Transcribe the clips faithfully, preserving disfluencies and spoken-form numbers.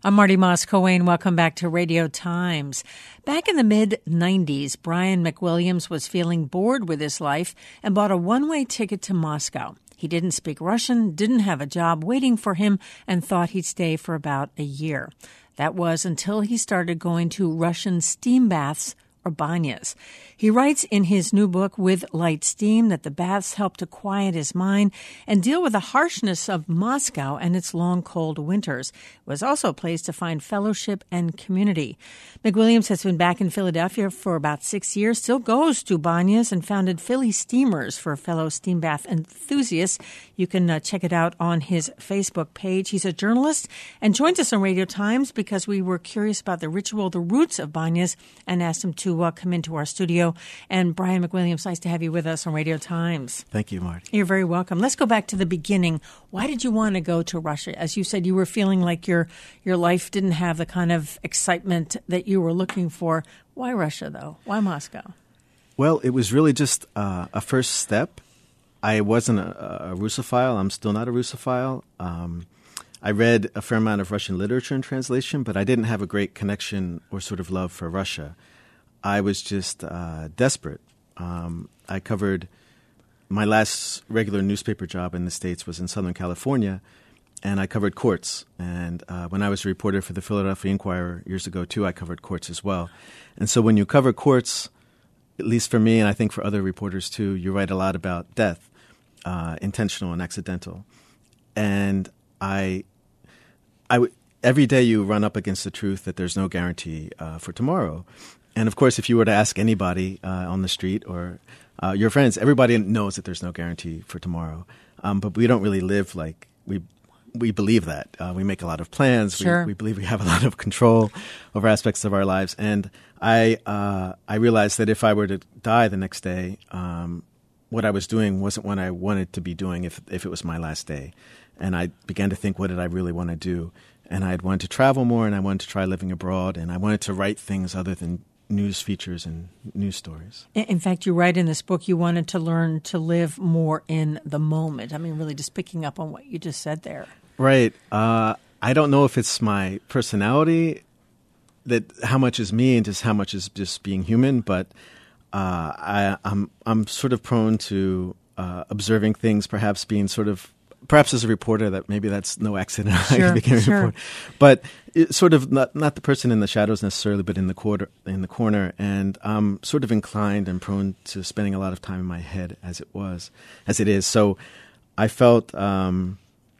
I'm Marty Moss-Coane. Welcome back to Radio Times. Back in the mid nineties, Brian McWilliams was feeling bored with his life and bought a one-way ticket to Moscow. He didn't speak Russian, didn't have a job waiting for him, and thought he'd stay for about a year. That was until he started going to Russian steam baths or banyas. He writes in his new book, With Light Steam, that the baths help to quiet his mind and deal with the harshness of Moscow and its long, cold winters. It was also a place to find fellowship and community. McWilliams has been back in Philadelphia for about six years, still goes to banyas, and founded Philly Steamers for fellow steam bath enthusiasts. You can uh, check it out on his Facebook page. He's a journalist and joins us on Radio Times because we were curious about the ritual, the roots of banyas, and asked him to uh, come into our studio. And Brian McWilliams, nice to have you with us on Radio Times. Thank you, Marty. You're very welcome. Let's go back to the beginning. Why did you want to go to Russia? As you said, you were feeling like your your life didn't have the kind of excitement that you were looking for. Why Russia, though? Why Moscow? Well, it was really just uh, a first step. I wasn't a, a Russophile. I'm still not a Russophile. Um, I read a fair amount of Russian literature and translation, but I didn't have a great connection or sort of love for Russia. I was just uh, desperate. Um, I covered my last regular newspaper job in the States was in Southern California, and I covered courts. And uh, when I was a reporter for the Philadelphia Inquirer years ago, too, I covered courts as well. And so when you cover courts, at least for me, and I think for other reporters too, you write a lot about death, uh, intentional and accidental. And I, I w- every day you run up against the truth that there's no guarantee uh, for tomorrow. And, of course, if you were to ask anybody uh, on the street or uh, your friends, everybody knows that there's no guarantee for tomorrow. Um, but we don't really live like we we believe that. Uh, we make a lot of plans. Sure. We, we believe we have a lot of control over aspects of our lives. And I uh, I realized that if I were to die the next day, um, what I was doing wasn't what I wanted to be doing if if it was my last day. And I began to think, what did I really want to do? And I had wanted to travel more, and I wanted to try living abroad, and I wanted to write things other than news features and news stories. In fact, you write in this book you wanted to learn to live more in the moment. I mean, really just picking up on what you just said there. Right. Uh, I don't know if it's my personality, that how much is me and just how much is just being human, but uh, I, I'm I'm sort of prone to uh, observing things, perhaps being sort of Perhaps as a reporter, that maybe that's no accident. Sure, I became a sure. reporter, but it's sort of not not the person in the shadows necessarily, but in the quarter in the corner. And I'm sort of inclined and prone to spending a lot of time in my head, as it was, as it is. So I felt um,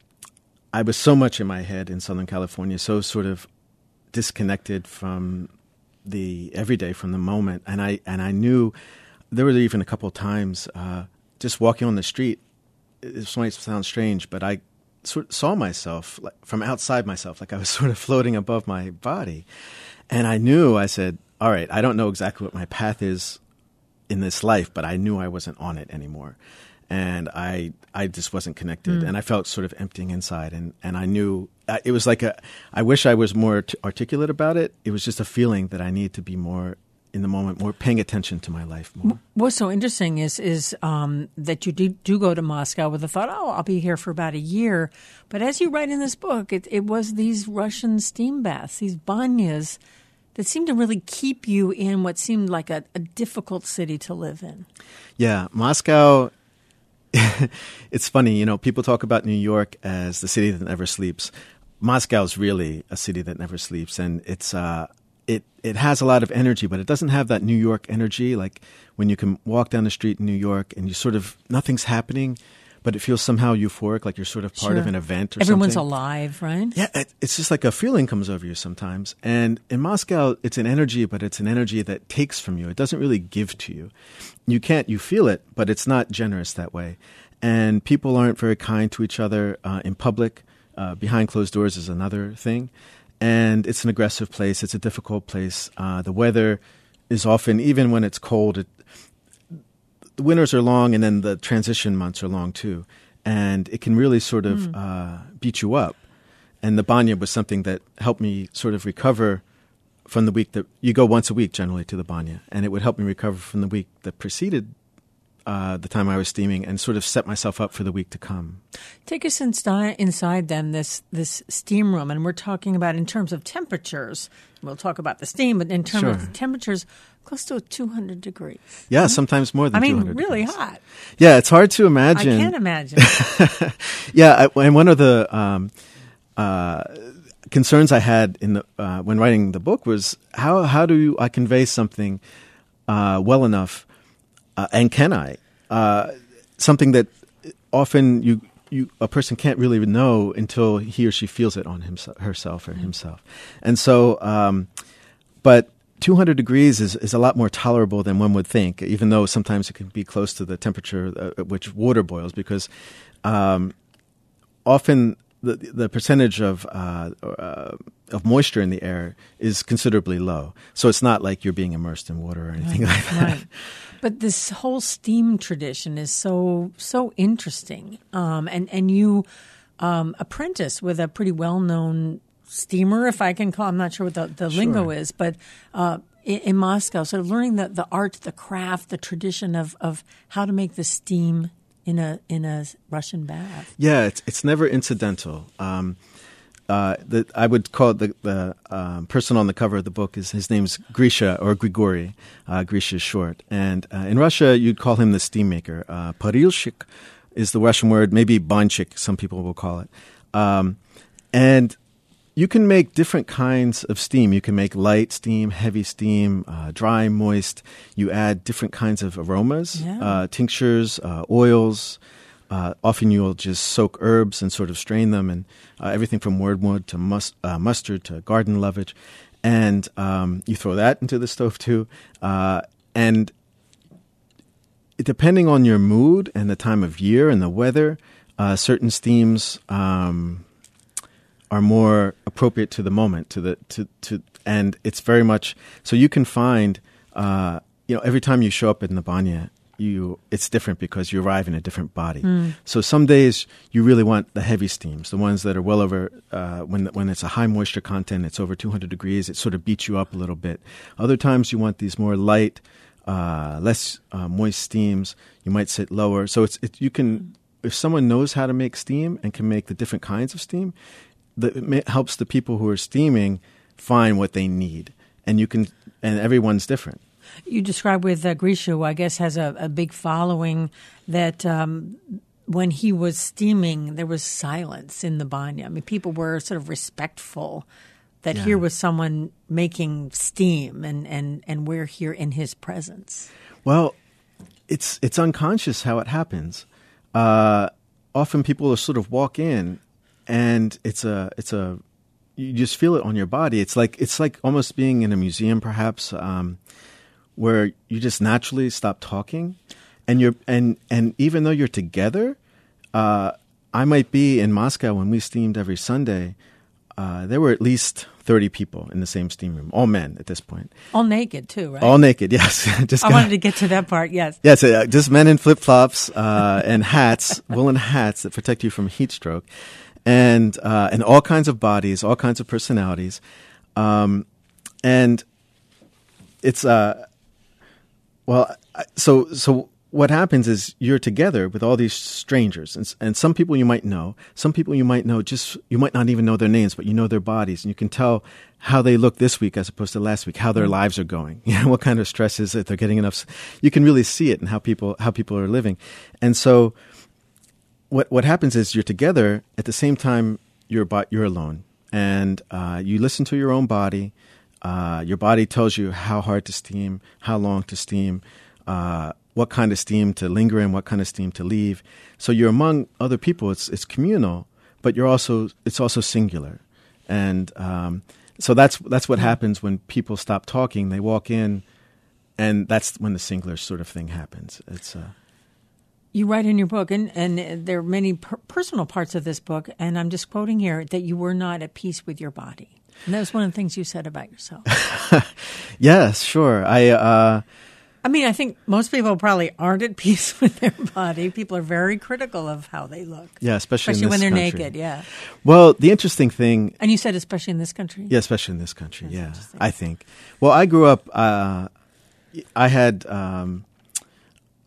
I was so much in my head in Southern California, so sort of disconnected from the everyday, from the moment. And I and I knew there were even a couple of times uh, just walking on the street. This might sound strange, but I sort of saw myself like, from outside myself, like I was sort of floating above my body. And I knew, I said, all right, I don't know exactly what my path is in this life, but I knew I wasn't on it anymore. And I I just wasn't connected. Mm. And I felt sort of emptying inside. And, and I knew uh, it was like a, I wish I was more t- articulate about it. It was just a feeling that I need to be more in the moment, more paying attention to my life more. What's so interesting is is um, that you do, do go to Moscow with the thought, oh, I'll be here for about a year. But as you write in this book, it, it was these Russian steam baths, these banyas, that seemed to really keep you in what seemed like a, a difficult city to live in. Yeah, Moscow, it's funny, you know, people talk about New York as the city that never sleeps. Moscow is really a city that never sleeps, and it's uh, It it has a lot of energy, but it doesn't have that New York energy. Like when you can walk down the street in New York and you sort of, nothing's happening, but it feels somehow euphoric, like you're sort of part Sure. of an event or Everyone's something. alive, right? Yeah, it, it's just like a feeling comes over you sometimes. And in Moscow, it's an energy, but it's an energy that takes from you. It doesn't really give to you. You can't, you feel it, but it's not generous that way. And people aren't very kind to each other uh, in public. Uh, behind closed doors is another thing. And it's an aggressive place. It's a difficult place. Uh, the weather is often, even when it's cold, it, the winters are long, and then the transition months are long too. And it can really sort of mm. uh, beat you up. And the banya was something that helped me sort of recover from the week that you go once a week generally to the banya, and it would help me recover from the week that preceded uh, the time I was steaming and sort of set myself up for the week to come. Take us inside, inside then, this this steam room, and we're talking about in terms of temperatures. We'll talk about the steam, but in terms Sure. of the temperatures, close to two hundred degrees. Yeah, sometimes more than I two mean, hundred really degrees. hot. Yeah, it's hard to imagine. I can't imagine. Yeah, I, and one of the um, uh, concerns I had in the uh, when writing the book was how how do you, I convey something uh, well enough, uh, and can I uh, something that often you you a person can't really know until he or she feels it on himself, herself or himself, and so um, but. two hundred degrees is, is a lot more tolerable than one would think, even though sometimes it can be close to the temperature uh, at which water boils, because um, often the the percentage of uh, uh, of moisture in the air is considerably low. So it's not like you're being immersed in water or anything Right, like that. right. But this whole steam tradition is so so interesting, um, and and you um, apprentice with a pretty well known steamer, if I can call. I'm not sure what the, the Sure. lingo is, but uh, in, in Moscow, sort of learning the, the art, the craft, the tradition of, of how to make the steam in a in a Russian bath. Yeah, it's it's never incidental. Um, uh, the, I would call it the, the um, person on the cover of the book is his name's Grisha or Grigory. Uh, Grisha is short, and uh, in Russia you'd call him the steam maker. Uh, Parilshik is the Russian word, maybe banchik, some people will call it, um, and you can make different kinds of steam. You can make light steam, heavy steam, uh, dry, moist. You add different kinds of aromas, Yeah. uh, tinctures, uh, oils. Uh, often you'll just soak herbs and sort of strain them, and uh, everything from wormwood to mus- uh, mustard to garden lovage. And um, you throw that into the stove too. Uh, and depending on your mood and the time of year and the weather, uh, certain steams Um, are more appropriate to the moment, to the to to, and it's very much so. You can find, uh, you know, every time you show up in the banya, you it's different because you arrive in a different body. Mm. So some days you really want the heavy steams, the ones that are well over uh, when when it's a high moisture content, it's over two hundred degrees. It sort of beats you up a little bit. Other times you want these more light, uh, less uh, moist steams. You might sit lower. So it's it, you can if someone knows how to make steam and can make the different kinds of steam. That it ma- helps the people who are steaming find what they need, and you can, and everyone's different. You describe with uh, Grisha, who I guess has a, a big following, that um, when he was steaming, there was silence in the banya. I mean, people were sort of respectful that Yeah. here was someone making steam, and, and, and we're here in his presence. Well, it's it's unconscious how it happens. Uh, often people will sort of walk in. And it's a, it's a, you just feel it on your body. It's like, it's like almost being in a museum, perhaps, um, where you just naturally stop talking, and you're, and and even though you're together, uh, I might be in Moscow when we steamed every Sunday. Uh, there were at least thirty people in the same steam room, all men at this point, All naked, too, right? all naked. Yes, just I got- wanted to get to that part, yes. Yes, uh, just men in flip flops uh, and hats, woolen hats that protect you from heat stroke. And uh, and all kinds of bodies, all kinds of personalities, um, and it's uh, well, I- so so what happens is you're together with all these strangers, and s- and some people you might know, some people you might know just you might not even know their names, but you know their bodies, and you can tell how they look this week as opposed to last week, how their lives are going, you know, what kind of stress is it, they're getting enough. s- You can really see it in how people how people are living, and so. What what happens is you're together at the same time you're bo- you're alone, and uh, you listen to your own body. Uh, your body tells you how hard to steam, how long to steam, uh, what kind of steam to linger in, what kind of steam to leave. So you're among other people. It's it's communal, but you're also it's also singular, and um, so that's that's what happens when people stop talking. They walk in, and that's when the singular sort of thing happens. It's uh, You write in your book, and, and there are many per- personal parts of this book, and I'm just quoting here, that you were not at peace with your body. And that was one of the things you said about yourself. yes, sure. I uh, I mean, I think most people probably aren't at peace with their body. People are very critical of how they look. yeah, especially, Especially in when this they're country. naked, yeah. Well, the interesting thing, And you said especially in this country? yeah, especially in this country, That's yeah, interesting. I think. Well, I grew up. Uh, I had. Um,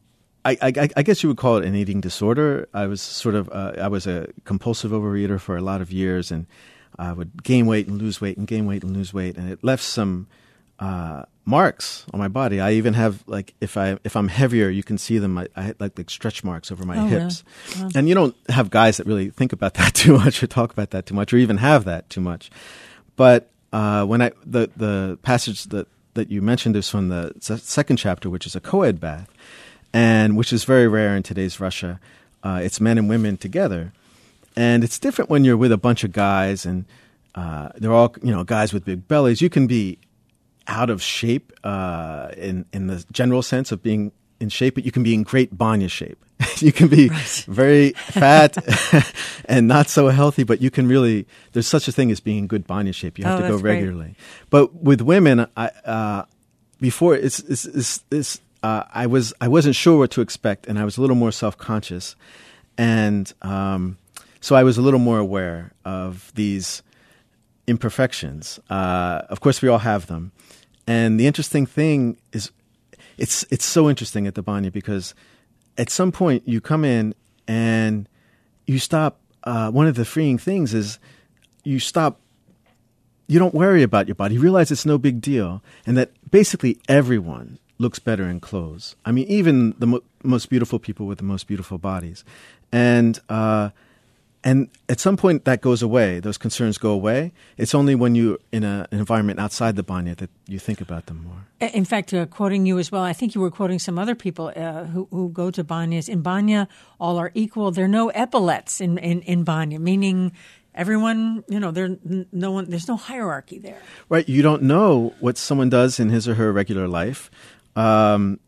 I, I, I guess you would call it an eating disorder. I was sort of uh, I was a compulsive overeater for a lot of years, and I would gain weight and lose weight and gain weight and lose weight, and it left some uh, marks on my body. I even have like if I if I'm heavier, you can see them. I, I had like, like stretch marks over my oh, hips, yeah. Wow. And you don't have guys that really think about that too much or talk about that too much or even have that too much. But uh, when I the the passage that that you mentioned is from the second chapter, which is a co-ed bath. And which is very rare in today's Russia. Uh, it's men and women together. And it's different when you're with a bunch of guys and uh, they're all, you know, guys with big bellies. You can be out of shape uh, in, in the general sense of being in shape, but you can be in great banya shape. You can be right. very fat and not so healthy, but you can really, there's such a thing as being in good banya shape. You have oh, to go regularly. Great. But with women, I, uh, before, it's, it's, it's, it's Uh, I was I wasn't sure what to expect, and I was a little more self-conscious, and um, so I was a little more aware of these imperfections. Uh, of course, we all have them, and the interesting thing is, it's it's so interesting at the banya because at some point you come in and you stop. Uh, one of the freeing things is you stop. You don't worry about your body. You realize it's no big deal, and that basically everyone looks better in clothes. I mean, even the mo- most beautiful people with the most beautiful bodies. And uh, and at some point that goes away. Those concerns go away. It's only when you're in a, an environment outside the banya that you think about them more. In fact, uh, quoting you as well, I think you were quoting some other people uh, who, who go to banyas. In banya, all are equal. There are no epaulets in, in, in banya, meaning everyone, you know, there no one. There's no hierarchy there. Right. You don't know what someone does in his or her regular life. Um,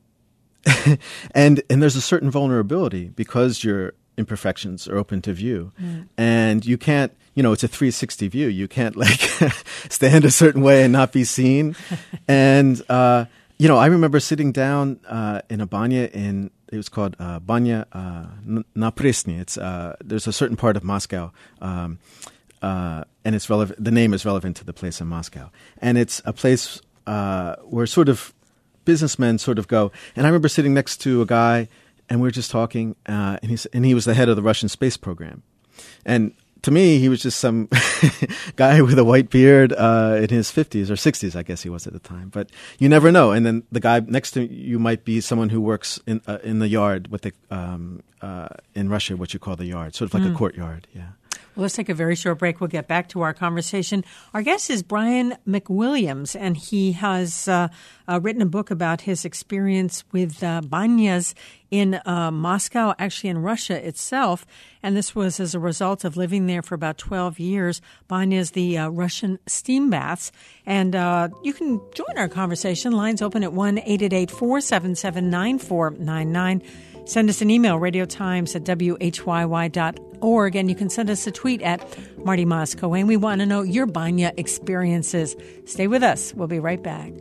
and and there's a certain vulnerability because your imperfections are open to view, mm. and you can't, you know, it's a three sixty view. You can't like stand a certain way and not be seen. And uh, you know, I remember sitting down uh, in a banya in it was called uh, Banya uh, na Presny. It's uh, there's a certain part of Moscow. Um, uh, and it's relevant. The name is relevant to the place in Moscow, and it's a place uh, where sort of businessmen sort of go. And I remember sitting next to a guy, and we were just talking, uh, and, he's, and he was the head of the Russian space program. And to me, he was just some guy with a white beard uh, in his fifties or sixties, I guess he was at the time. But you never know. And then the guy next to you might be someone who works in uh, in the yard, with the um, uh, in Russia, what you call the yard, sort of like mm. a courtyard, yeah. Well, let's take a very short break. We'll get back to our conversation. Our guest is Brian McWilliams, and he has uh, uh, written a book about his experience with uh, banyas in uh, Moscow, actually in Russia itself. And this was as a result of living there for about twelve years. Banyas, the uh, Russian steam baths. And uh, you can join our conversation. Lines open at one eight eight eight, four seven seven, nine four nine nine. Send us an email, radiotimes at W H Y Y dot org, and you can send us a tweet at Marty Moscow. And we want to know your banya experiences. Stay with us. We'll be right back.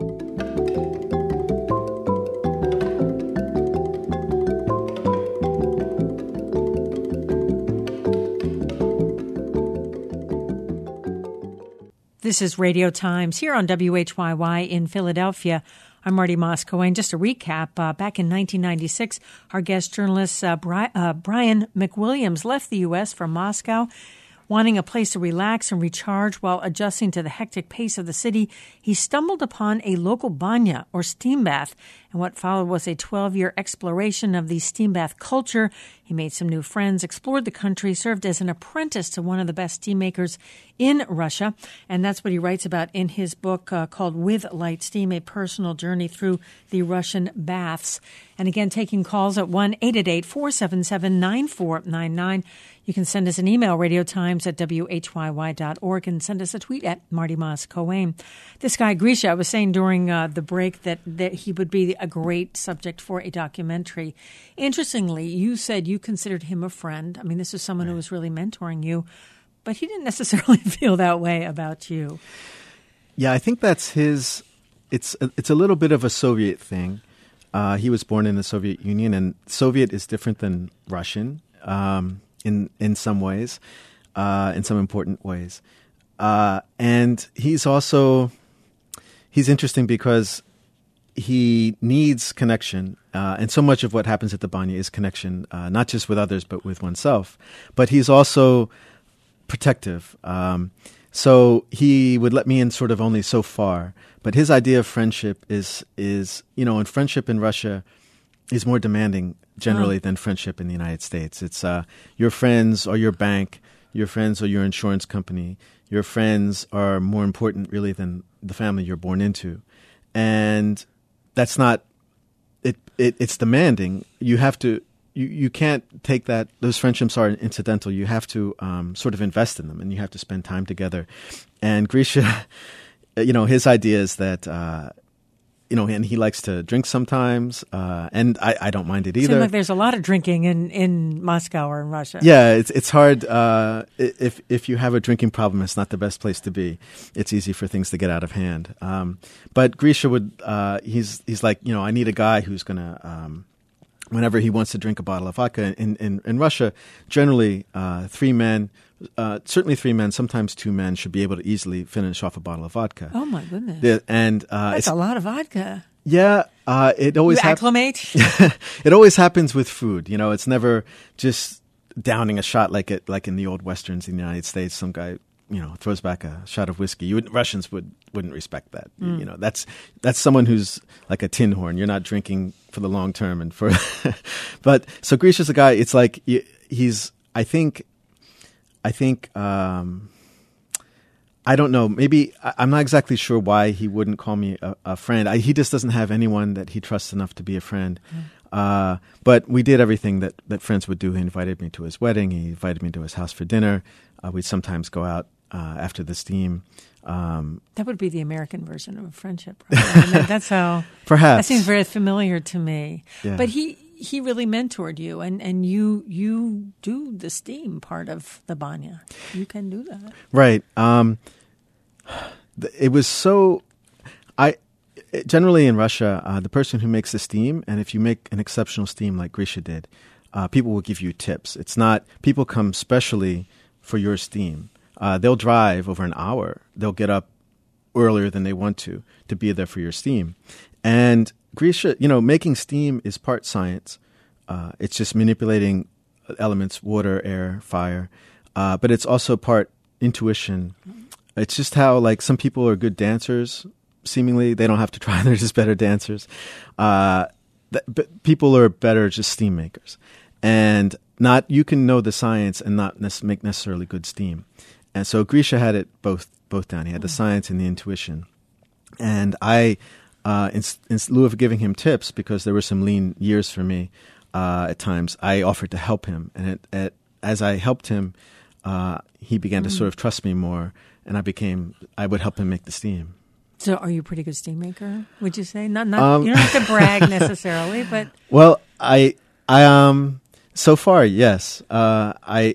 This is Radio Times here on W H Y Y in Philadelphia. I'm Marty Moscow. And just a recap, uh, back in nineteen ninety-six, our guest journalist uh, Bri- uh, Brian McWilliams left the U S for Moscow. Wanting a place to relax and recharge while adjusting to the hectic pace of the city, he stumbled upon a local banya, or steam bath, and what followed was a twelve-year exploration of the steam bath culture. He made some new friends, explored the country, served as an apprentice to one of the best steam makers in Russia, and that's what he writes about in his book uh, called With Light Steam, A Personal Journey Through the Russian Baths. And again, taking calls at one eight eight eight, four seven seven, nine four nine nine. You can send us an email, radiotimes at W H Y Y dot org, and send us a tweet at Marty Moss Cohen. This guy, Grisha, I was saying during uh, the break that, that he would be a great subject for a documentary. Interestingly, you said you considered him a friend. I mean, this is someone who was really mentoring you, but he didn't necessarily feel that way about you. Yeah, I think that's his, it's a, it's a little bit of a Soviet thing. Uh, he was born in the Soviet Union, and Soviet is different than Russian. Um in in some ways, uh, in some important ways. Uh, and he's also, he's interesting because he needs connection, uh, and so much of what happens at the banya is connection, uh, not just with others, but with oneself. But he's also protective. Um, so he would let me in sort of only so far. But his idea of friendship is, is you know, and friendship in Russia is more demanding generally oh. than friendship in the United States. It's uh, your friends or your bank, your friends or your insurance company. Your friends are more important really than the family you're born into. And that's not, it, it it's demanding. You have to, you, you can't take that, those friendships are incidental. You have to um, sort of invest in them, and you have to spend time together. And Grisha, you know, his idea is that, uh, you know, and he likes to drink sometimes, uh, and I, I don't mind it either. Seems like there's a lot of drinking in, in Moscow or in Russia. Yeah, it's it's hard. Uh, if if you have a drinking problem, it's not the best place to be. It's easy for things to get out of hand. Um, but Grisha would, uh, he's he's like, you know, I need a guy who's going to, um, whenever he wants to drink a bottle of vodka. In, in, in Russia, generally uh, three men, uh, certainly three men, sometimes two men should be able to easily finish off a bottle of vodka. Oh, my goodness. The, and uh, That's a lot of vodka. Yeah, uh, it always you acclimate. Hap- it always happens with food. You know, it's never just downing a shot like it like in the old westerns in the United States. Some guy, you know, throws back a shot of whiskey. You would, Russians would wouldn't respect that. Mm. You know, that's that's someone who's like a tin horn. You're not drinking for the long term and for. But so Grisha's a guy. It's like he's. I think. I think. Um, I don't know. Maybe I'm not exactly sure why he wouldn't call me a, a friend. I, he just doesn't have anyone that he trusts enough to be a friend. Mm. Uh, but we did everything that, that friends would do. He invited me to his wedding. He invited me to his house for dinner. Uh, we'd sometimes go out uh, after the steam. Um, that would be the American version of a friendship. Right? I mean, that's how. Perhaps that seems very familiar to me. Yeah. But he. He really mentored you, and, and you you do the steam part of the banya. You can do that, right? Um, it was so. I generally in Russia, uh, the person who makes the steam, and if you make an exceptional steam like Grisha did, uh, people will give you tips. It's not people come specially for your steam. Uh, they'll drive over an hour. They'll get up earlier than they want to to be there for your steam, and Grisha, you know, making steam is part science. Uh, it's just manipulating elements, water, air, fire. Uh, but it's also part intuition. It's just how, like, some people are good dancers, seemingly. They don't have to try. They're just better dancers. Uh, th- but people are better just steam makers. And not you can know the science and not ne- make necessarily good steam. And so Grisha had it both both down. He had the science and the intuition. And I... Uh, in, in lieu of giving him tips, because there were some lean years for me uh, at times, I offered to help him. And it, it, as I helped him, uh, he began mm. to sort of trust me more, and I became, I would help him make the steam. So are you a pretty good steam maker, would you say? Not, not um, you don't have to brag necessarily, but... Well, I, I um, so far, yes. Uh, I...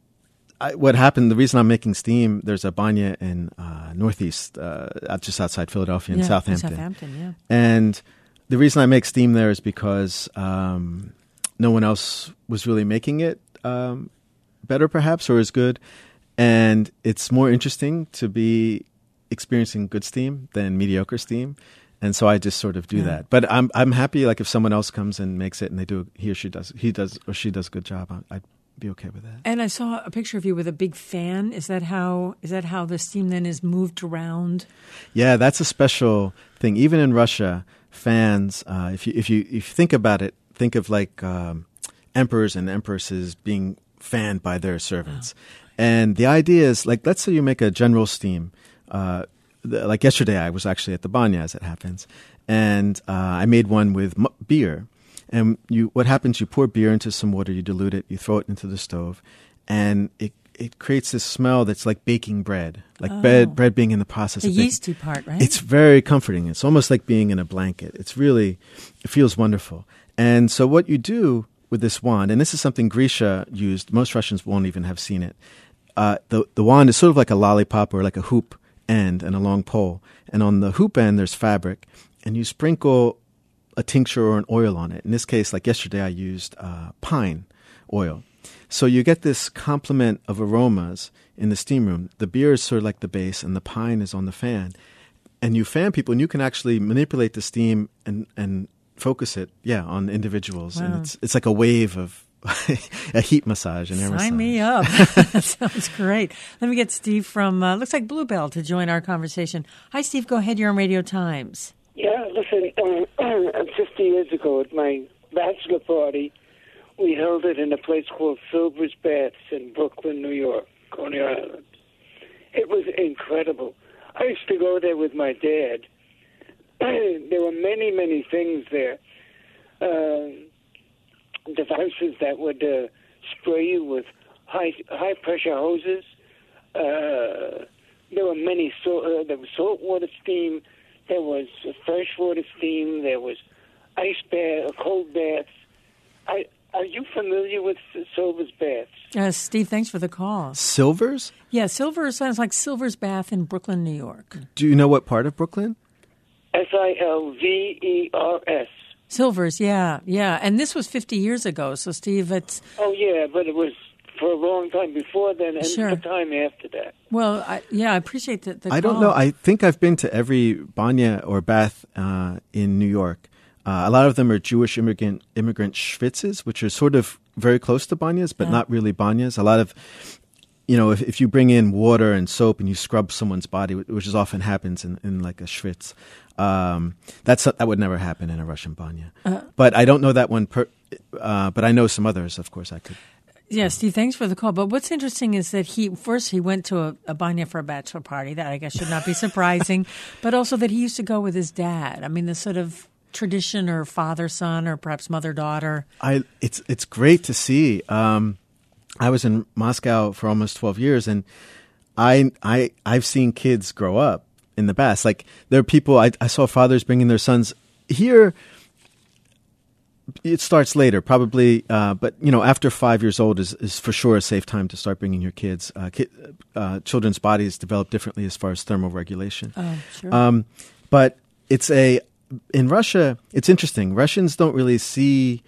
I, what happened, the reason I'm making steam, there's a banya in uh, Northeast, uh, just outside Philadelphia, in yeah, Southampton. In Southampton, yeah. And the reason I make steam there is because um, no one else was really making it um, better, perhaps, or as good. And it's more interesting to be experiencing good steam than mediocre steam. And so I just sort of do yeah. that. But I'm I'm happy, like, if someone else comes and makes it and they do, he or she does, he does or she does a good job, I, I'd be okay with that. And I saw a picture of you with a big fan. Is that how is that how the steam then is moved around? Yeah, that's a special thing. Even in Russia, fans, uh, if you if you if you think about it, think of like um, emperors and empresses being fanned by their servants. Wow. And the idea is, like, let's say you make a general steam. Uh, the, like yesterday, I was actually at the banya, as it happens, and uh, I made one with m- beer. And you, what happens? You pour beer into some water, you dilute it, you throw it into the stove, and it it creates this smell that's like baking bread, like oh. bread bread being in the process. The of baking. yeasty part, right? It's very comforting. It's almost like being in a blanket. It's really, it feels wonderful. And so what you do with this wand, and this is something Grisha used. Most Russians won't even have seen it. Uh, the the wand is sort of like a lollipop or like a hoop end and a long pole, and on the hoop end there's fabric, and you sprinkle a tincture or an oil on it. In this case, like yesterday, I used uh, pine oil. So you get this complement of aromas in the steam room. The beer is sort of like the base, and the pine is on the fan. and you fan people, and you can actually manipulate the steam and, and focus it, yeah, on individuals. Wow. And it's it's like a wave of a heat massage and air massage. Sign me up. That sounds great. Let me get Steve from, uh, looks like Bluebell, to join our conversation. Hi, Steve. Go ahead. You're on Radio Times. Yeah, listen, uh, fifty years ago at my bachelor party, we held it in a place called Silver's Baths in Brooklyn, New York, Coney Island. It was incredible. I used to go there with my dad. There were many, many things there. Um, devices that would uh, spray you with high high pressure hoses. Uh, there were many salt. Uh, there was saltwater steam. There was freshwater steam. There was ice bath, cold baths. I, are you familiar with Silver's Baths? Uh, Steve, thanks for the call. Silver's? Yeah, Silver sounds like Silver's Bath in Brooklyn, New York. Do you know what part of Brooklyn? S I L V E R S. Silver's, yeah, yeah. And this was fifty years ago, so Steve, it's... Oh, yeah, but it was for a long time before then and Sure. the time after that. Well, I, yeah, I appreciate the, the I don't call. know. I think I've been to every banya or bath uh, in New York. Uh, a lot of them are Jewish immigrant immigrant schwitzes, which are sort of very close to banyas, but Yeah. not really banyas. A lot of, you know, if, if you bring in water and soap and you scrub someone's body, which is often happens in, in like a schwitz, um, that's that would never happen in a Russian banya. Uh, but I don't know that one. Per, uh, but I know some others. Of course, I could. Yeah, Steve, thanks for the call. But what's interesting is that he first he went to a, a banya for a bachelor party. That I guess should not be surprising. But also that he used to go with his dad. I mean, the sort of tradition or father-son or perhaps mother-daughter. I it's it's great to see. Um, I was in Moscow for almost twelve years, and I I I've seen kids grow up in the baths. Like there are people I, I saw fathers bringing their sons here. It starts later, probably, uh, but you know, after five years old is, is for sure a safe time to start bringing your kids. Uh, kid, uh, children's bodies develop differently as far as thermal regulation. Oh, sure. Um, but it's a in Russia. It's interesting. Russians don't really see.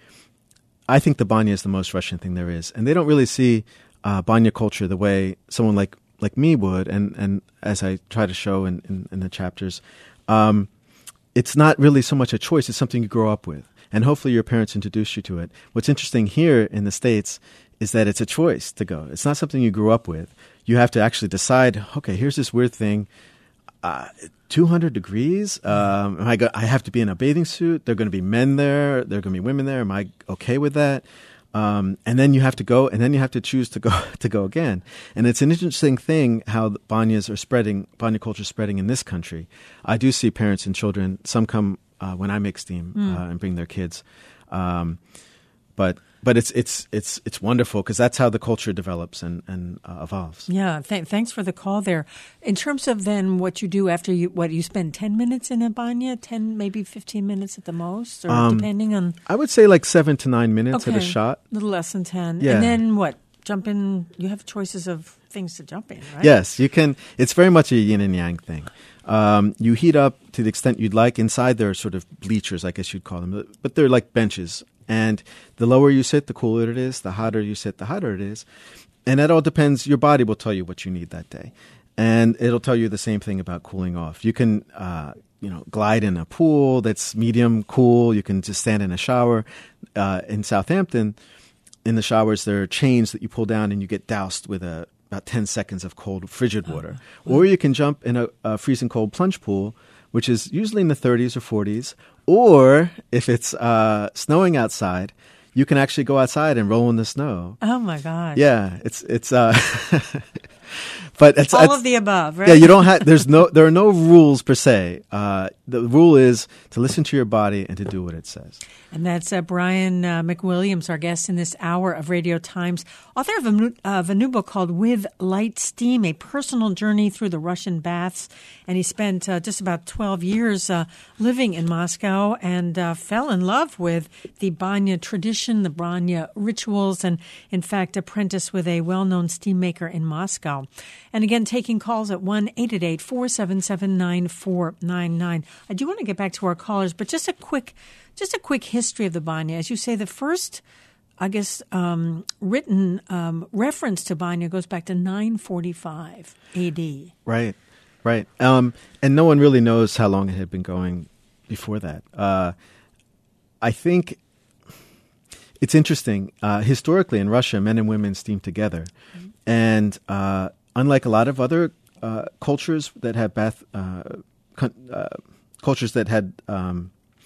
I think the banya is the most Russian thing there is, and they don't really see uh, banya culture the way someone like like me would. And and as I try to show in in, in the chapters, um, it's not really so much a choice. It's something you grow up with. And hopefully your parents introduce you to it. What's interesting here in the States is that it's a choice to go. It's not something you grew up with. You have to actually decide, okay, here's this weird thing, uh, two hundred degrees. Um, am I, go- I have to be in a bathing suit. There are going to be men there. There are going to be women there. Am I okay with that? Um, and then you have to go, and then you have to choose to go to go again. And it's an interesting thing how the banyas are spreading, banya culture is spreading in this country. I do see parents and children. Some come Uh, when I make steam Mm. uh, and bring their kids, um, but but it's it's it's it's wonderful because that's how the culture develops and and uh, evolves. Yeah, th- thanks for the call there. In terms of then what you do after you, what you spend ten minutes in a banya, ten maybe fifteen minutes at the most, or Um, depending on. I would say like seven to nine minutes Okay, at a shot. a little less than ten. Yeah. And then what? Jump in. You have choices of things to jump in, right? Yes, you can. It's very much a yin and yang thing. Um, you heat up to the extent you'd like. Inside there are sort of bleachers, I guess you'd call them, but they're like benches. And the lower you sit, the cooler it is. The hotter you sit, the hotter it is. And that all depends. Your body will tell you what you need that day. And it'll tell you the same thing about cooling off. You can, uh, you know, glide in a pool that's medium cool. You can just stand in a shower. Uh, in Southampton, in the showers, there are chains that you pull down and you get doused with a about ten seconds of cold, frigid water. Oh. Or you can jump in a, a freezing cold plunge pool, which is usually in the thirties or forties. Or if it's uh, snowing outside, you can actually go outside and roll in the snow. Oh, my gosh. Yeah, it's it's. Uh, but it's all it's, of the above, right? Yeah, you don't have. There's no. There are no rules per se. Uh, the rule is to listen to your body and to do what it says. And that's uh, Brian uh, McWilliams, our guest in this hour of Radio Times, author of a, of a new book called With Light Steam, a personal journey through the Russian baths. And he spent uh, just about twelve years uh, living in Moscow and uh, fell in love with the banya tradition, the banya rituals, and in fact apprenticed with a well-known steam maker in Moscow. And again, taking calls at one eight eight eight, four seven seven, nine four nine nine. I do want to get back to our callers, but just a quick Just a quick history of the banya. As you say, the first, I guess, um, written um, reference to banya goes back to nine forty-five A D. Right. Right. Um, and no one really knows how long it had been going before that. Uh, I think it's interesting. Uh, historically, in Russia, men and women steamed together. Mm-hmm. And uh, unlike a lot of other uh, cultures that have bath, uh, con- uh, cultures that had um,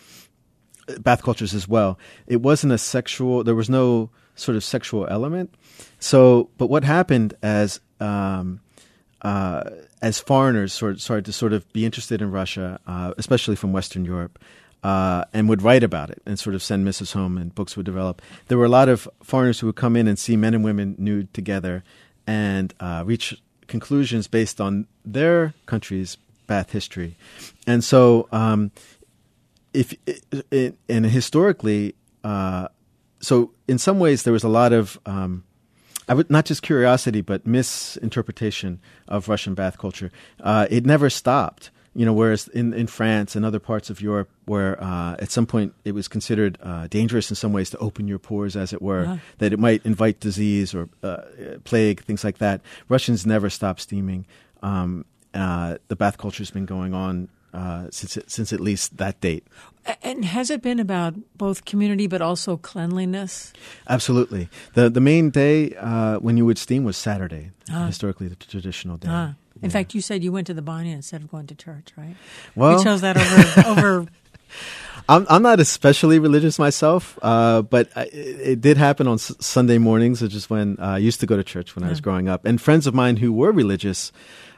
bath cultures as well, it wasn't a sexual, there was no sort of sexual element. So, but what happened as um, uh, as foreigners sort started to sort of be interested in Russia, uh, especially from Western Europe, uh, and would write about it and sort of send missives home and books would develop. There were a lot of foreigners who would come in and see men and women nude together and uh, reach conclusions based on their country's bath history. And so um, if it, it, and historically, uh, so in some ways there was a lot of um, I would not just curiosity, but misinterpretation of Russian bath culture. Uh, it never stopped, you know. Whereas in, in France and other parts of Europe, where uh, at some point it was considered uh, dangerous in some ways to open your pores, as it were, uh-huh. that it might invite disease or uh, plague, things like that. Russians never stopped steaming. Um, uh, the bath culture has been going on uh, since since at least that date. And has it been about both community but also cleanliness? Absolutely. The the main day uh, when you would steam was Saturday, ah. historically the traditional day. Ah. In yeah. fact, you said you went to the banya instead of going to church, right? Well, you chose that over... over I'm, I'm not especially religious myself, uh, but I, it did happen on s- Sunday mornings, which is when uh, I used to go to church when yeah. I was growing up. And friends of mine who were religious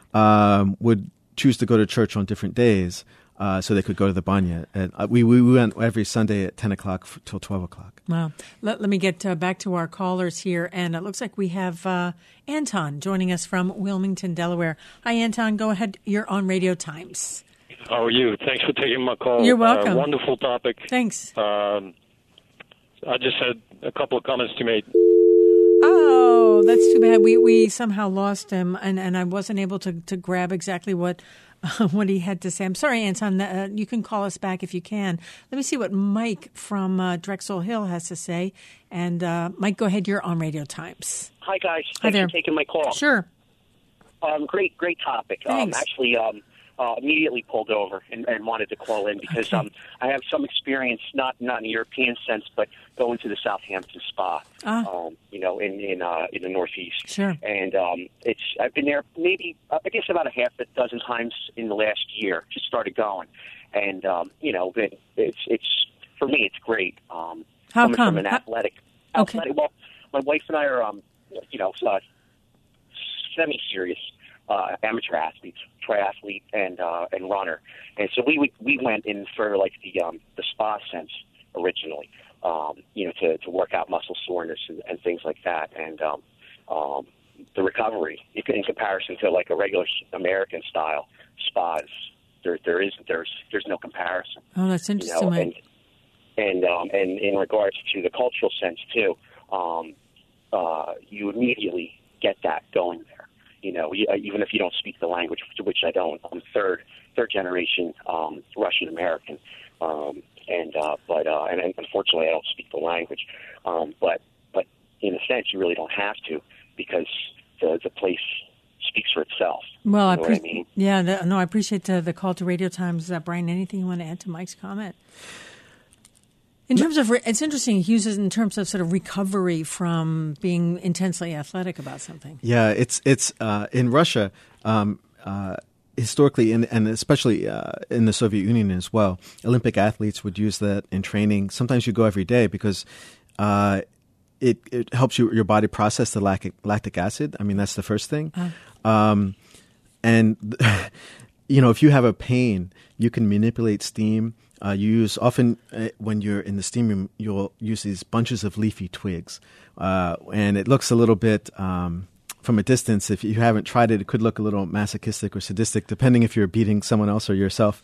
um, would choose to go to church on different days. Uh, so they could go to the banya. And uh, we, we went every Sunday at ten o'clock f- till twelve o'clock. Wow. Let, let me get uh, back to our callers here. And it looks like we have uh, Anton joining us from Wilmington, Delaware. Hi, Anton. Go ahead. You're on Radio Times. How are you? Thanks for taking my call. You're welcome. Uh, wonderful topic. Thanks. Um, I just had a couple of comments to make. Oh, that's too bad. We we somehow lost him, and, and I wasn't able to, to grab exactly what uh, what he had to say. I'm sorry, Anton. Uh, you can call us back if you can. Let me see what Mike from uh, Drexel Hill has to say. And uh, Mike, go ahead. You're on Radio Times. Hi, guys. Hi Thanks there. for taking my call. Sure. Um, great, great topic. Thanks. Um, actually, um, uh, immediately pulled over and, and wanted to call in because okay. um, I have some experience, not not in a European sense, but going to the Southampton Spa. Ah. Um, you know, in in uh, in the Northeast. Sure. And um, it's I've been there maybe uh, I guess about a half a dozen times in the last year. Just started going, and um, you know, it, it's it's for me, it's great. Um, How coming come? From an How- athletic, Okay. athletic. Well, my wife and I are, um, you know, uh, semi-serious uh, amateur athletes, triathlete, and uh, and runner, and so we we, we went in for like the um, the spa sense originally, um, you know, to, to work out muscle soreness and, and things like that, and um, um, the recovery in comparison to like a regular American style spas, there there is there's there's no comparison. Oh, that's interesting, You know, Mike. and and, um, and in regards to the cultural sense too, um, uh, you immediately get that going there. You know, even if you don't speak the language, which I don't. I'm third third generation um, Russian American, um, and uh, but uh, and unfortunately I don't speak the language. Um, but but in a sense, you really don't have to because the the place speaks for itself. Well, you know I, pre- I mean? yeah, the, no, I appreciate the, the call to Radio Times. Uh, Brian, anything you want to add to Mike's comment? In terms of, re- it's interesting, he uses it in terms of sort of recovery from being intensely athletic about something. Yeah, it's it's uh, in Russia, um, uh, historically, in, and especially uh, in the Soviet Union as well, Olympic athletes would use that in training. Sometimes you go every day because uh, it, it helps you, your body process the lactic, lactic acid. I mean, that's the first thing. Uh. Um, and, you know, if you have a pain, you can manipulate steam. Uh, you use often uh, when you're in the steam room, you'll use these bunches of leafy twigs, uh, and it looks a little bit um, from a distance. If you haven't tried it, it could look a little masochistic or sadistic, depending if you're beating someone else or yourself.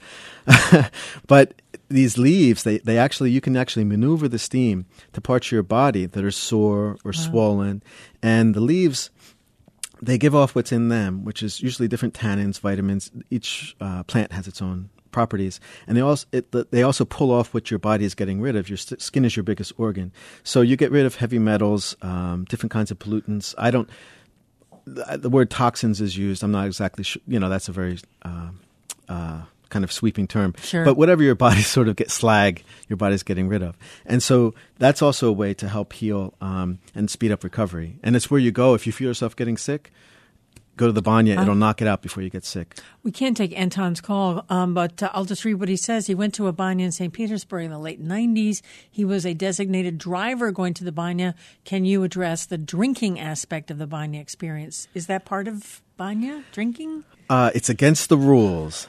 But these leaves, they, they actually you can actually maneuver the steam to parts of your body that are sore or wow. swollen, and the leaves, they give off what's in them, which is usually different tannins, vitamins. Each uh, plant has its own properties, and they also it, they also pull off what your body is getting rid of. Your st- skin is your biggest organ, so you get rid of heavy metals, um, different kinds of pollutants. I don't. the, the word toxins is used. I'm not exactly sure. You know, that's a very uh, uh, kind of sweeping term. Sure. But whatever your body sort of gets slag, your body's getting rid of. And so that's also a way to help heal um, and speed up recovery. And it's where you go if you feel yourself getting sick. Go to the banya. It'll knock it out before you get sick. We can't take Anton's call, um, but uh, I'll just read what he says. He went to a banya in Saint Petersburg in the late nineties. He was a designated driver going to the banya. Can you address the drinking aspect of the banya experience? Is that part of banya, drinking? Uh, it's against the rules.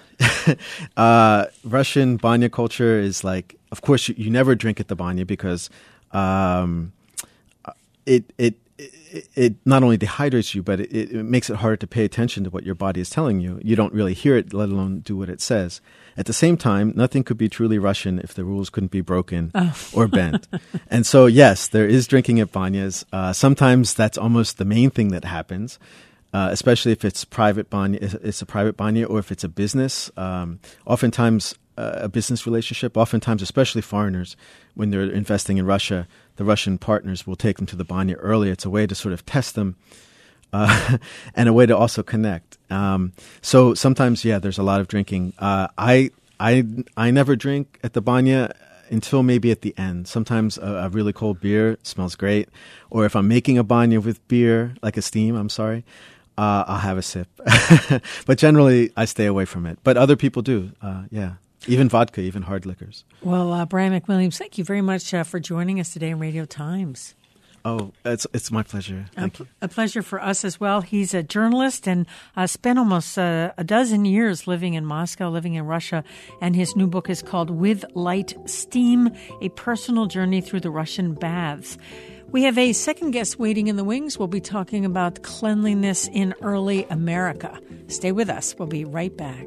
uh, Russian banya culture is like, of course, you, you never drink at the banya because um, it it. It, it not only dehydrates you, but it, it makes it harder to pay attention to what your body is telling you. You don't really hear it, let alone do what it says. At the same time, nothing could be truly Russian if the rules couldn't be broken oh. or bent. And so, yes, there is drinking at banyas. Uh, sometimes that's almost the main thing that happens, uh, especially if it's private banya, it's a private banya, or if it's a business. Um, oftentimes, uh, a business relationship, oftentimes, especially foreigners, when they're investing in Russia, the Russian partners will take them to the banya early. It's a way to sort of test them uh, and a way to also connect. Um, so sometimes, yeah, there's a lot of drinking. Uh, I I I never drink at the banya until maybe at the end. Sometimes a, a really cold beer smells great. Or if I'm making a banya with beer, like a steam, I'm sorry, uh, I'll have a sip. But generally, I stay away from it. But other people do, uh, yeah. Even vodka, even hard liquors. Well, uh, Brian McWilliams, thank you very much uh, for joining us today in Radio Times. Oh, it's it's my pleasure. Thank a, you. A pleasure for us as well. He's a journalist and uh, spent almost uh, a dozen years living in Moscow, living in Russia. And his new book is called With Light Steam, A Personal Journey Through the Russian Baths. We have a second guest waiting in the wings. We'll be talking about cleanliness in early America. Stay with us. We'll be right back.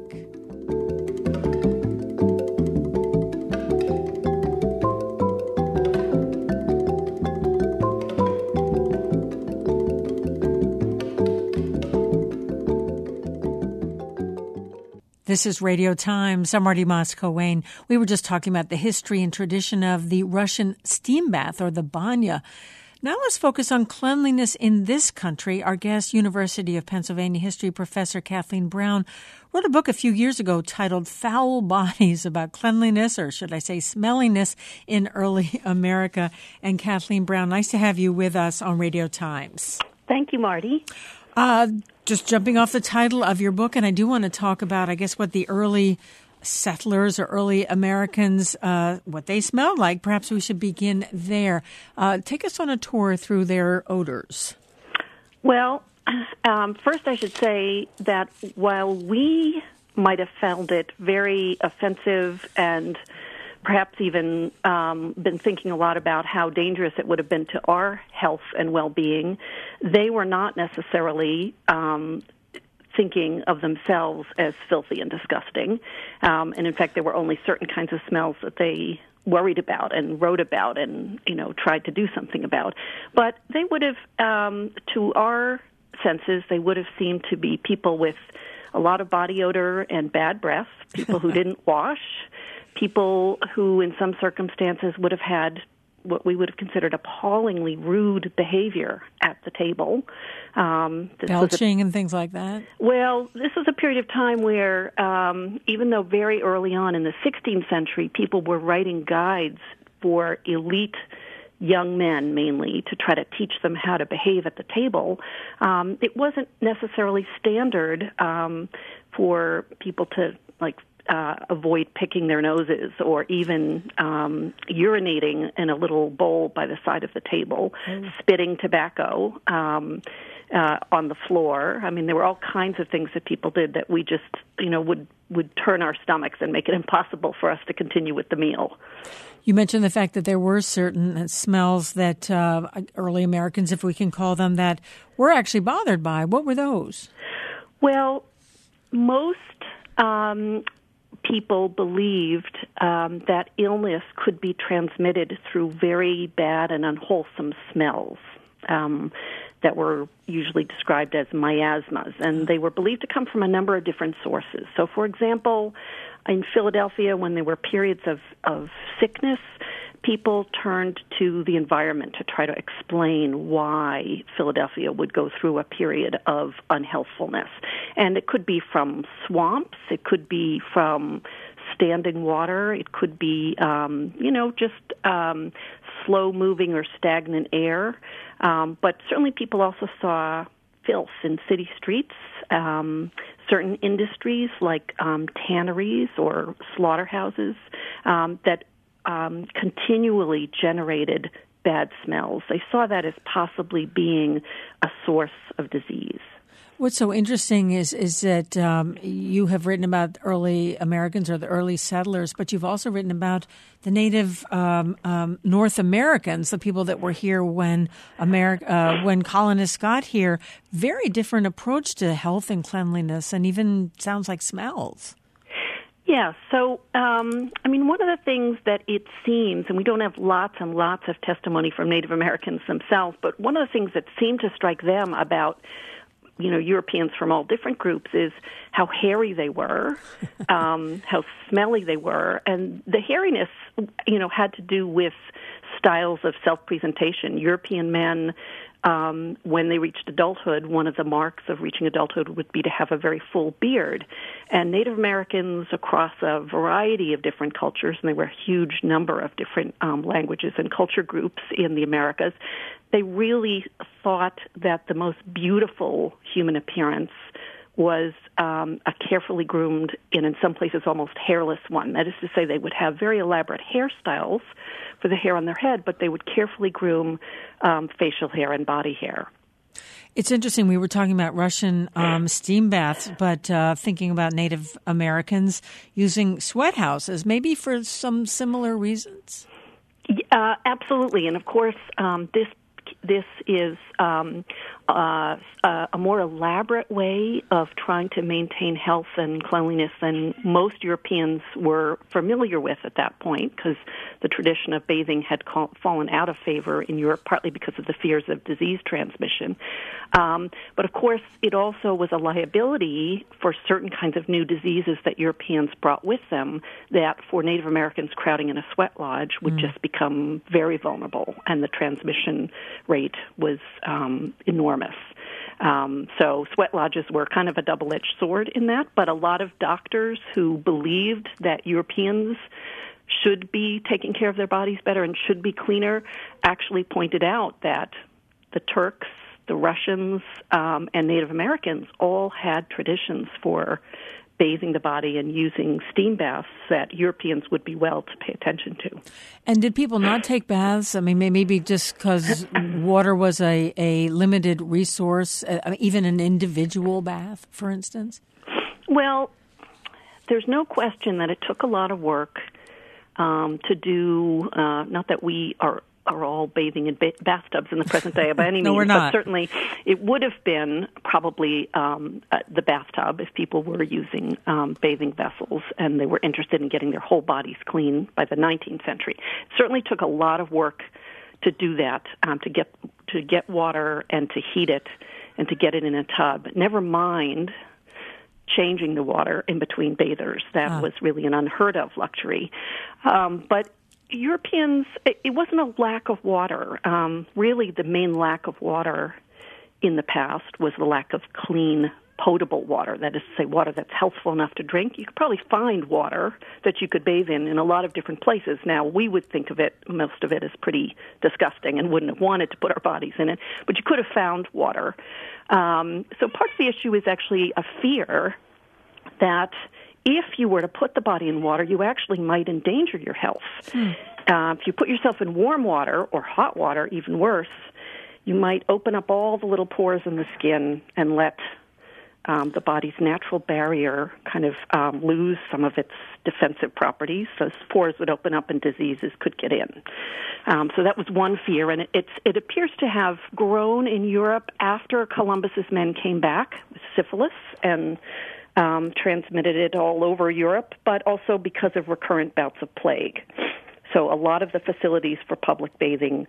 This is Radio Times. I'm Marty Moss-Coane. We were just talking about the history and tradition of the Russian steam bath, or the banya. Now let's focus on cleanliness in this country. Our guest, University of Pennsylvania history professor Kathleen Brown, wrote a book a few years ago titled Foul Bodies, about cleanliness, or should I say smelliness, in early America. And Kathleen Brown, nice to have you with us on Radio Times. Thank you, Marty. Uh, just jumping off the title of your book, and I do want to talk about, I guess, what the early settlers or early Americans, uh, what they smelled like. Perhaps we should begin there. Uh, take us on a tour through their odors. Well, um, first I should say that while we might have found it very offensive and perhaps even um, been thinking a lot about how dangerous it would have been to our health and well-being, they were not necessarily um, thinking of themselves as filthy and disgusting. Um, and in fact, there were only certain kinds of smells that they worried about and wrote about and, you know, tried to do something about. But they would have, um, to our senses, they would have seemed to be people with a lot of body odor and bad breath, people who didn't wash, people who in some circumstances would have had what we would have considered appallingly rude behavior at the table. Um, Belching a, and things like that? Well, this was a period of time where, um, even though very early on in the sixteenth century, people were writing guides for elite young men mainly to try to teach them how to behave at the table, um, it wasn't necessarily standard um, for people to, like, Uh, avoid picking their noses or even um, urinating in a little bowl by the side of the table, mm. spitting tobacco um, uh, on the floor. I mean, there were all kinds of things that people did that we just, you know, would, would turn our stomachs and make it impossible for us to continue with the meal. You mentioned the fact that there were certain smells that uh, early Americans, if we can call them that, were actually bothered by. What were those? Well, most Um, people believed um, that illness could be transmitted through very bad and unwholesome smells um, that were usually described as miasmas, and they were believed to come from a number of different sources. So, for example, in Philadelphia, when there were periods of, of sickness, people turned to the environment to try to explain why Philadelphia would go through a period of unhealthfulness. And it could be from swamps, it could be from standing water, it could be, um, you know, just um, slow-moving or stagnant air. Um, but certainly people also saw filth in city streets, um, certain industries like um, tanneries or slaughterhouses um, that um, continually generated bad smells. They saw that as possibly being a source of disease. What's so interesting is is that um, you have written about early Americans or the early settlers, but you've also written about the native um, um, North Americans, the people that were here when America, uh, when colonists got here. Very different approach to health and cleanliness, and even sounds like smells. Yeah, so, um, I mean, one of the things that it seems, and we don't have lots and lots of testimony from Native Americans themselves, but one of the things that seemed to strike them about you know, Europeans from all different groups is how hairy they were, um, how smelly they were. And the hairiness, you know, had to do with styles of self-presentation. European men, um, when they reached adulthood, one of the marks of reaching adulthood would be to have a very full beard. And Native Americans across a variety of different cultures, and there were a huge number of different um, languages and culture groups in the Americas, they really thought that the most beautiful human appearance was um, a carefully groomed and in some places almost hairless one. That is to say, they would have very elaborate hairstyles for the hair on their head, but they would carefully groom um, facial hair and body hair. It's interesting. We were talking about Russian um, steam baths, but uh, thinking about Native Americans using sweat houses, maybe for some similar reasons. Uh, absolutely, and of course, um, this this is um, uh, a more elaborate way of trying to maintain health and cleanliness than most Europeans were familiar with at that point, because the tradition of bathing had call, fallen out of favor in Europe, partly because of the fears of disease transmission. Um, but of course, it also was a liability for certain kinds of new diseases that Europeans brought with them, that for Native Americans crowding in a sweat lodge would mm. just become very vulnerable, and the transmission rate was um, enormous. Um, so sweat lodges were kind of a double-edged sword in that, but a lot of doctors who believed that Europeans should be taking care of their bodies better and should be cleaner actually pointed out that the Turks, the Russians, um, and Native Americans all had traditions for bathing the body and using steam baths that Europeans would be well to pay attention to. And did people not take baths? I mean, maybe just because water was a, a limited resource, uh, even an individual bath, for instance? Well, there's no question that it took a lot of work um, to do, uh, not that we are are all bathing in ba- bathtubs in the present day by any no, means, we're not. But certainly it would have been probably um, uh, the bathtub if people were using um, bathing vessels and they were interested in getting their whole bodies clean by the nineteenth century. It certainly took a lot of work to do that, um, to get to get water and to heat it and to get it in a tub. Never mind changing the water in between bathers. That ah. was really an unheard of luxury. Um, but Europeans, it wasn't a lack of water. Um, really, the main lack of water in the past was the lack of clean, potable water. That is to say, water that's healthful enough to drink. You could probably find water that you could bathe in in a lot of different places. Now, we would think of it, most of it, as pretty disgusting and wouldn't have wanted to put our bodies in it. But you could have found water. Um, so part of the issue is actually a fear that if you were to put the body in water, you actually might endanger your health. Hmm. Uh, if you put yourself in warm water or hot water, even worse, you might open up all the little pores in the skin and let um, the body's natural barrier kind of um, lose some of its defensive properties. Those pores would open up and diseases could get in. Um, so that was one fear, and it, it's, it appears to have grown in Europe after Columbus's men came back with syphilis and Um, transmitted it all over Europe, but also because of recurrent bouts of plague. So a lot of the facilities for public bathing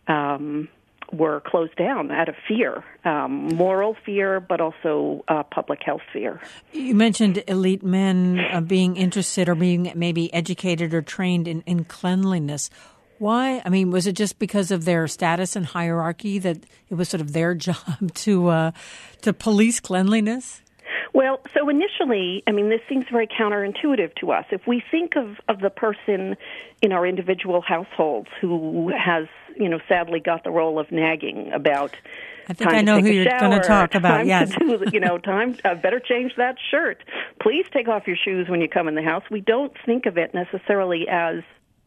um, were closed down out of fear, um, moral fear, but also uh, public health fear. You mentioned elite men uh, being interested or being maybe educated or trained in, in cleanliness. Why? I mean, was it just because of their status and hierarchy that it was sort of their job to uh, to police cleanliness? Well, so initially, I mean, this seems very counterintuitive to us. If we think of, of the person in our individual households who has, you know, sadly got the role of nagging about I think time I know to who take you're a shower, going to talk about, time yes. to do, you know, time, uh, better change that shirt. Please take off your shoes when you come in the house. We don't think of it necessarily as,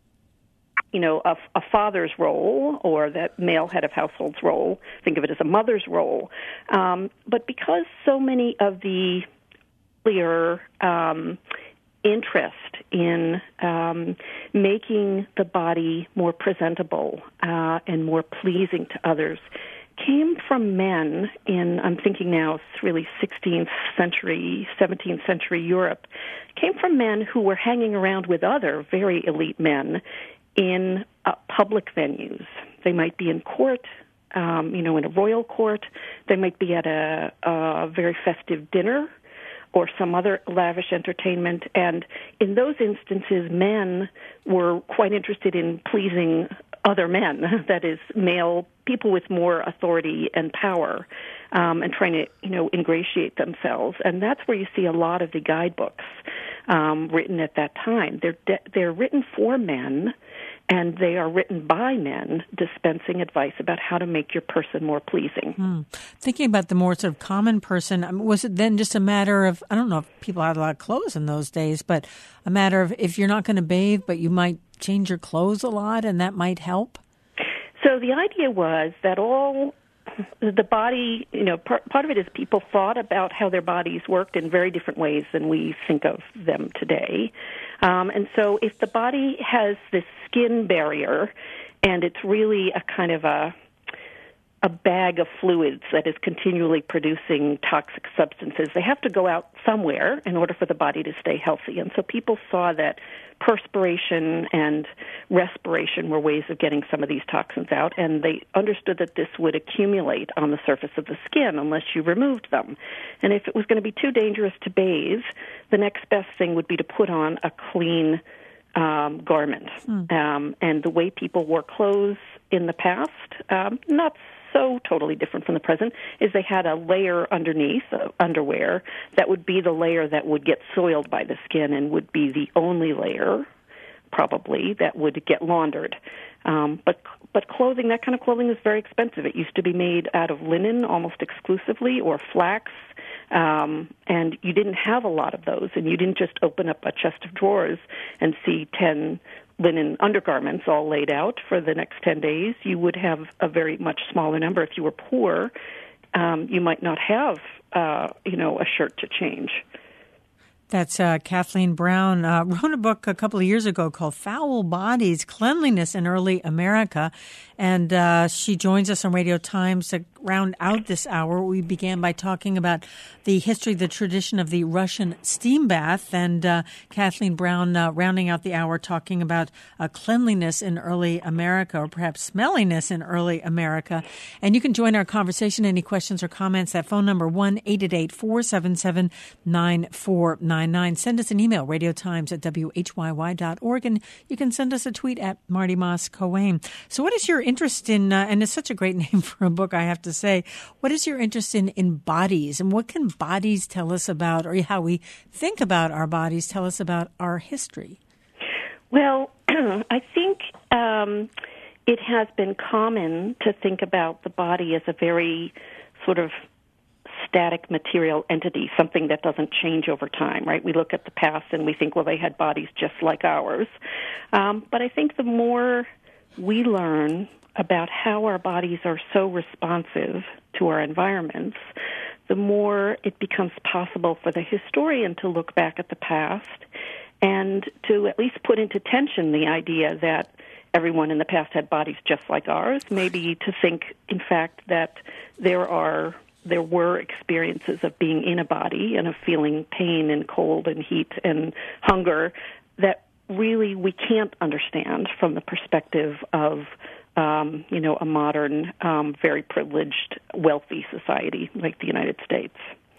you know, a, a father's role or that male head of household's role. Think of it as a mother's role. Um, but because so many of the earlier um, interest in um, making the body more presentable uh, and more pleasing to others came from men in, I'm thinking now, it's really sixteenth century, seventeenth century Europe, came from men who were hanging around with other very elite men in uh, public venues. They might be in court, um, you know, in a royal court. They might be at a, a very festive dinner or some other lavish entertainment. And in those instances, men were quite interested in pleasing other men, that is, male people with more authority and power, um, and trying to, you know, ingratiate themselves. And that's where you see a lot of the guidebooks um, written at that time. They're de- they're written for men, and they are written by men dispensing advice about how to make your person more pleasing. Hmm. Thinking about the more sort of common person, I mean, was it then just a matter of, I don't know if people had a lot of clothes in those days, but a matter of if you're not going to bathe, but you might change your clothes a lot, and that might help? So the idea was that all the body, you know, part, part of it is people thought about how their bodies worked in very different ways than we think of them today. Um, and so if the body has this skin barrier and it's really a kind of a a bag of fluids that is continually producing toxic substances, they have to go out somewhere in order for the body to stay healthy. And so people saw that perspiration and respiration were ways of getting some of these toxins out, and they understood that this would accumulate on the surface of the skin unless you removed them. And if it was going to be too dangerous to bathe, the next best thing would be to put on a clean um, garment. Mm. Um, and the way people wore clothes in the past, um, not so totally different from the present, is they had a layer underneath, uh, underwear, that would be the layer that would get soiled by the skin and would be the only layer, probably, that would get laundered. Um, but but clothing, that kind of clothing is very expensive. It used to be made out of linen almost exclusively, or flax, um, and you didn't have a lot of those, and you didn't just open up a chest of drawers and see ten linen undergarments all laid out for the next ten days. You would have a very much smaller number. If you were poor, um, you might not have, uh, you know, a shirt to change. That's uh, Kathleen Brown, uh, wrote a book a couple of years ago called Foul Bodies, Cleanliness in Early America. And uh, she joins us on Radio Times to round out this hour. We began by talking about the history, the tradition of the Russian steam bath. And uh, Kathleen Brown uh, rounding out the hour talking about uh, cleanliness in early America, or perhaps smelliness in early America. And you can join our conversation. Any questions or comments, that phone number, one eight eight eight, four seven seven, nine four nine nine. Send us an email, radiotimes at w h y y dot org, and you can send us a tweet at Marty Moss Cohen. So what is your interest in, uh, and it's such a great name for a book, I have to say, what is your interest in, in bodies, and what can bodies tell us about, or how we think about our bodies tell us about our history? Well, I think um, it has been common to think about the body as a very sort of static material entity, something that doesn't change over time, right? We look at the past and we think, well, they had bodies just like ours. Um, but I think the more we learn about how our bodies are so responsive to our environments, the more it becomes possible for the historian to look back at the past and to at least put into tension the idea that everyone in the past had bodies just like ours, maybe to think, in fact, that there are there were experiences of being in a body and of feeling pain and cold and heat and hunger that really we can't understand from the perspective of, um, you know, a modern, um, very privileged, wealthy society like the United States.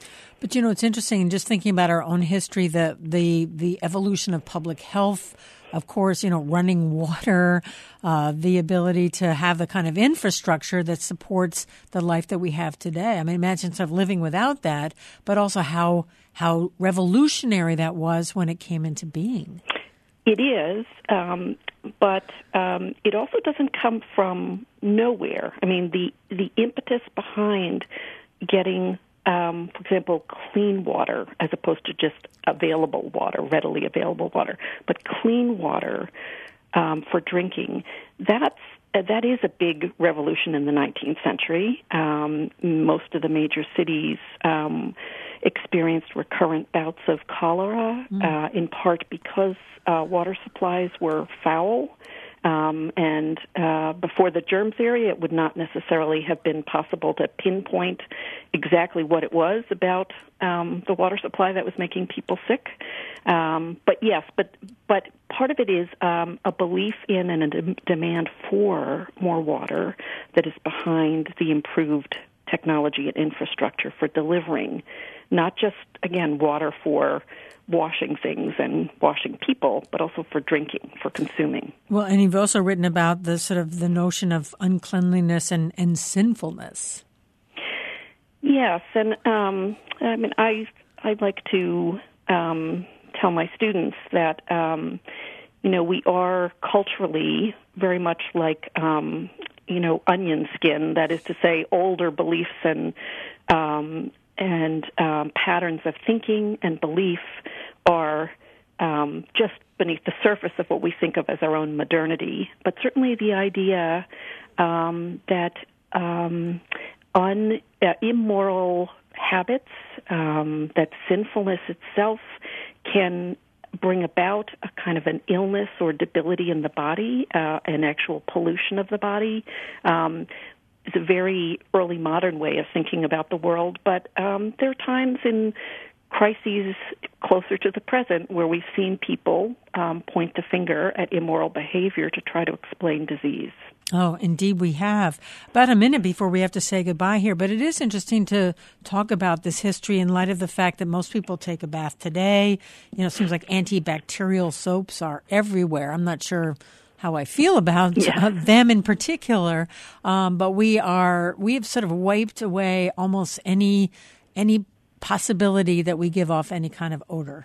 But, you know, it's interesting, just thinking about our own history, the the, the evolution of public health, of course, you know, running water, uh, the ability to have the kind of infrastructure that supports the life that we have today. I mean, imagine sort of living without that, but also how how revolutionary that was when it came into being. It is, um, but um, it also doesn't come from nowhere. I mean, the, the impetus behind getting, um, for example, clean water as opposed to just available water, readily available water, but clean water um, for drinking, that's that is a big revolution in the nineteenth century. Um, most of the major cities um, experienced recurrent bouts of cholera, mm. uh, in part because uh, water supplies were foul. Um, and uh, before the germs area, it would not necessarily have been possible to pinpoint exactly what it was about um, the water supply that was making people sick. Um, but yes, but but part of it is um, a belief in and a de- demand for more water that is behind the improved technology and infrastructure for delivering not just, again, water for washing things and washing people, but also for drinking, for consuming. Well, and you've also written about the sort of the notion of uncleanliness and, and sinfulness. Yes, and um, I mean, I I like to um, tell my students that um, you know we are culturally very much like um, you know onion skin. That is to say, older beliefs and um, and um, patterns of thinking and belief are um, just beneath the surface of what we think of as our own modernity. But certainly the idea um, that um, un, uh, immoral habits, um, that sinfulness itself can bring about a kind of an illness or debility in the body, uh, an actual pollution of the body, um, is a very early modern way of thinking about the world. But um, there are times in crises closer to the present where we've seen people um, point the finger at immoral behavior to try to explain disease. Oh, indeed we have. About a minute before we have to say goodbye here, but it is interesting to talk about this history in light of the fact that most people take a bath today. You know, it seems like antibacterial soaps are everywhere. I'm not sure how I feel about yeah. uh, them in particular, um, but we are we have sort of wiped away almost any any possibility that we give off any kind of odor.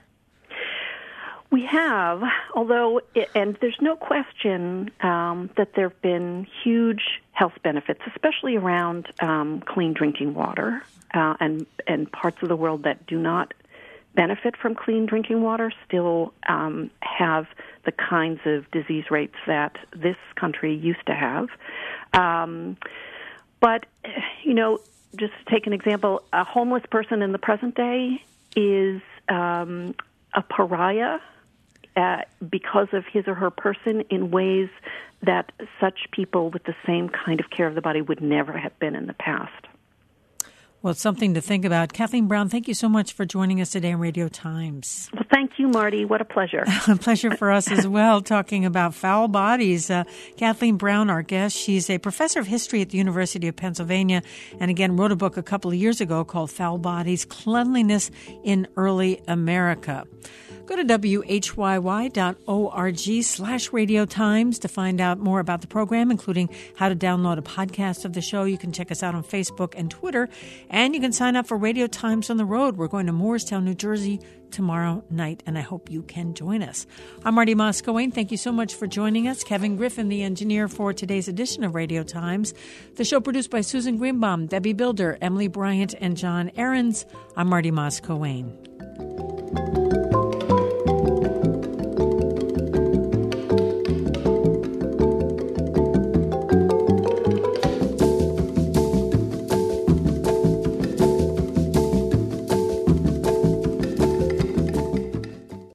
We have, although, and there's no question um, that there have been huge health benefits, especially around um, clean drinking water, uh, and and parts of the world that do not benefit from clean drinking water still um, have the kinds of disease rates that this country used to have. Um, but, you know, just to take an example, a homeless person in the present day is um, a pariah uh, because of his or her person in ways that such people with the same kind of care of the body would never have been in the past. Well, it's something to think about. Kathleen Brown, thank you so much for joining us today on Radio Times. Well, thank you, Marty. What a pleasure. A pleasure for us as well, talking about foul bodies. Uh, Kathleen Brown, our guest, she's a professor of history at the University of Pennsylvania, and again wrote a book a couple of years ago called Foul Bodies, Cleanliness in Early America. Go to W H Y Y dot org slash Radio Times to find out more about the program, including how to download a podcast of the show. You can check us out on Facebook and Twitter, and you can sign up for Radio Times on the Road. We're going to Morristown, New Jersey tomorrow night, and I hope you can join us. I'm Marty Moscowane. Thank you so much for joining us. Kevin Griffin, the engineer for today's edition of Radio Times. The show produced by Susan Greenbaum, Debbie Builder, Emily Bryant, and John Ahrens. I'm Marty Moscowane.